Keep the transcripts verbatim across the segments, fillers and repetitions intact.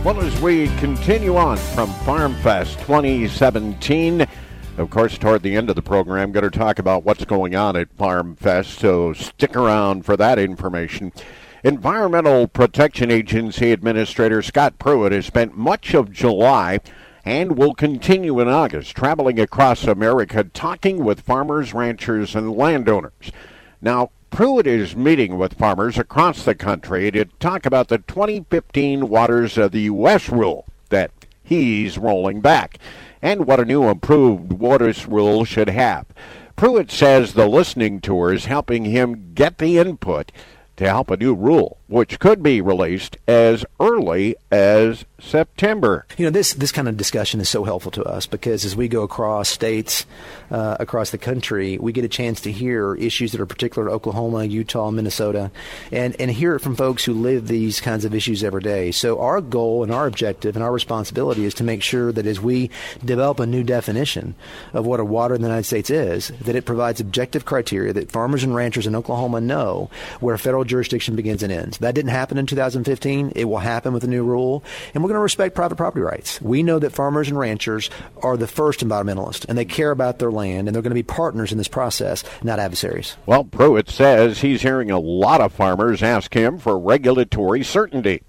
Well, as we continue on from Farm Fest twenty seventeen, of course, toward the end of the program, I'm going to talk about what's going on at Farm Fest, so stick around for that information. Environmental Protection Agency Administrator Scott Pruitt has spent much of July and will continue in August traveling across America talking with farmers, ranchers, and landowners. Now, Pruitt is meeting with farmers across the country to talk about the twenty fifteen Waters of the U S rule that he's rolling back and what a new improved Waters rule should have. Pruitt says the listening tour is helping him get the input to help a new rule, which could be released as early as September. You know, this this kind of discussion is so helpful to us because as we go across states, uh, across the country, we get a chance to hear issues that are particular to Oklahoma, Utah, Minnesota, and, and hear it from folks who live these kinds of issues every day. So our goal and our objective and our responsibility is to make sure that as we develop a new definition of what a water in the United States is, that it provides objective criteria that farmers and ranchers in Oklahoma know where federal jurisdiction begins and ends. That didn't happen in two thousand fifteen. It will happen with the new rule. And we're going to respect private property rights. We know that farmers and ranchers are the first environmentalists, and they care about their land, and they're going to be partners in this process, not adversaries. Well, Pruitt says he's hearing a lot of farmers ask him for regulatory certainty.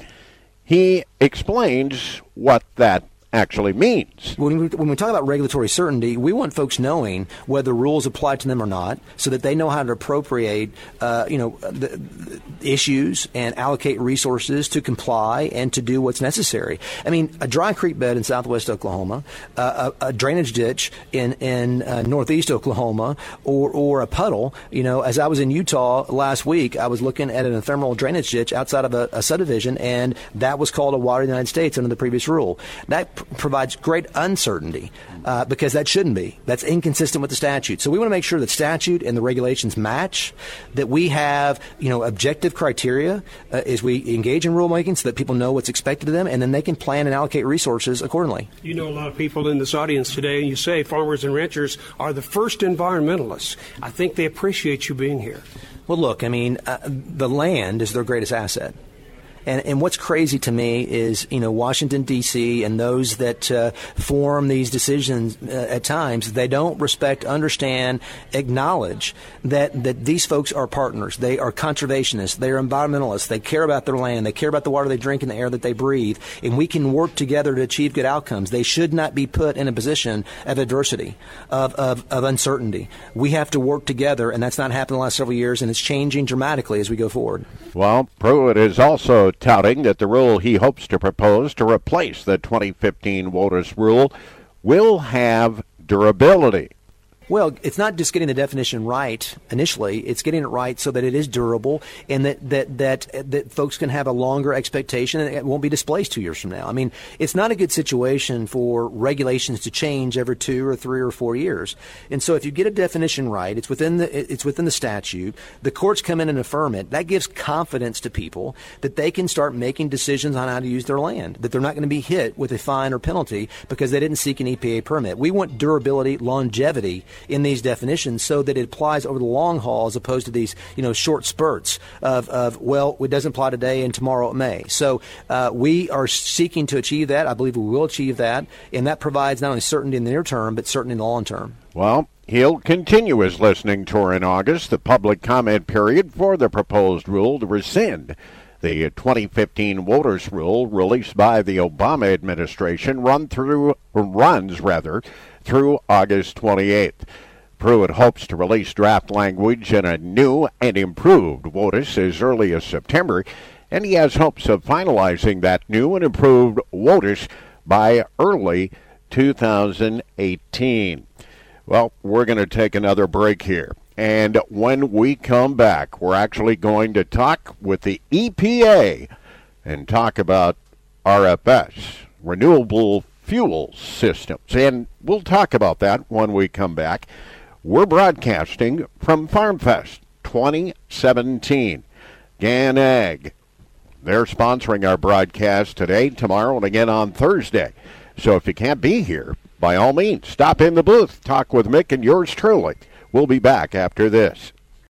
He explains what that actually means. When we, when we talk about regulatory certainty, we want folks knowing whether rules apply to them or not, so that they know how to appropriate, uh, you know, the, the issues and allocate resources to comply and to do what's necessary. I mean, a dry creek bed in southwest Oklahoma, uh, a, a drainage ditch in in uh, northeast Oklahoma, or or a puddle. You know, as I was in Utah last week, I was looking at an ephemeral drainage ditch outside of a, a subdivision, and that was called a water in the United States under the previous rule. That provides great uncertainty uh, because that shouldn't be. That's inconsistent with the statute. So we want to make sure that statute and the regulations match, that we have, you know, objective criteria uh, as we engage in rulemaking so that people know what's expected of them, and then they can plan and allocate resources accordingly. You know a lot of people in this audience today, and you say farmers and ranchers are the first environmentalists. I think they appreciate you being here. Well, look, I mean, uh, the land is their greatest asset. And, and what's crazy to me is, you know, Washington, D C and those that uh, form these decisions uh, at times, they don't respect, understand, acknowledge that, that these folks are partners. They are conservationists. They are environmentalists. They care about their land. They care about the water they drink and the air that they breathe. And we can work together to achieve good outcomes. They should not be put in a position of adversity, of, of, of uncertainty. We have to work together, and that's not happened in the last several years, and it's changing dramatically as we go forward. Well, Pruitt is also touting that the rule he hopes to propose to replace the twenty fifteen Waters rule will have durability. Well, it's not just getting the definition right initially. It's getting it right so that it is durable and that, that, that, that folks can have a longer expectation and it won't be displaced two years from now. I mean, it's not a good situation for regulations to change every two or three or four years. And so if you get a definition right, it's within the, it's within the statute, the courts come in and affirm it. That gives confidence to people that they can start making decisions on how to use their land, that they're not going to be hit with a fine or penalty because they didn't seek an E P A permit. We want durability, longevity in these definitions so that it applies over the long haul as opposed to these, you know, short spurts of, of well, it doesn't apply today and tomorrow it may. So uh, we are seeking to achieve that. I believe we will achieve that. And that provides not only certainty in the near term, but certainty in the long term. Well, he'll continue his listening tour in August. The public comment period for the proposed rule to rescind the twenty fifteen Waters rule released by the Obama administration run through runs rather through August twenty-eighth. Pruitt hopes to release draft language in a new and improved Waters as early as September, and he has hopes of finalizing that new and improved Waters by early two thousand eighteen. Well, we're going to take another break here. And when we come back, we're actually going to talk with the E P A and talk about R F S, Renewable Fuel Systems. And we'll talk about that when we come back. We're broadcasting from Farm Fest twenty seventeen. Gan Ag, they're sponsoring our broadcast today, tomorrow, and again on Thursday. So if you can't be here, by all means, stop in the booth, talk with Mick and yours truly. We'll be back after this.